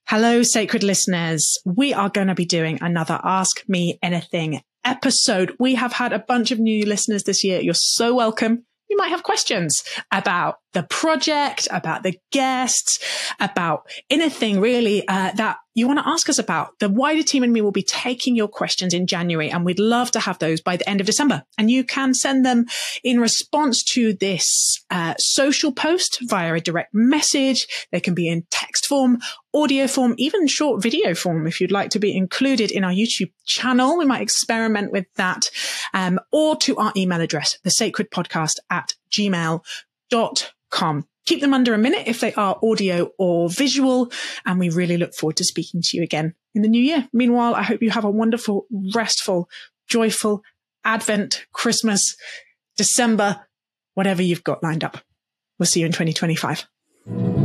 Hello, sacred listeners. We are going to be doing another Ask Me Anything episode. We have had a bunch of new listeners this year. You're so welcome. You might have questions about the project, about the guests, about anything really that you want to ask us about. The wider team and me will be taking your questions in January, and we'd love to have those by the end of December. And you can send them in response to this social post via a direct message. They can be in text form, audio form, even short video form if you'd like to be included in our YouTube channel. We might experiment with that. Or to our email address, thesacredpodcast@gmail.com. Keep them under a minute if they are audio or visual, and we really look forward to speaking to you again in the new year. Meanwhile, I hope you have a wonderful, restful, joyful Advent, Christmas, December, whatever you've got lined up. We'll see you in 2025.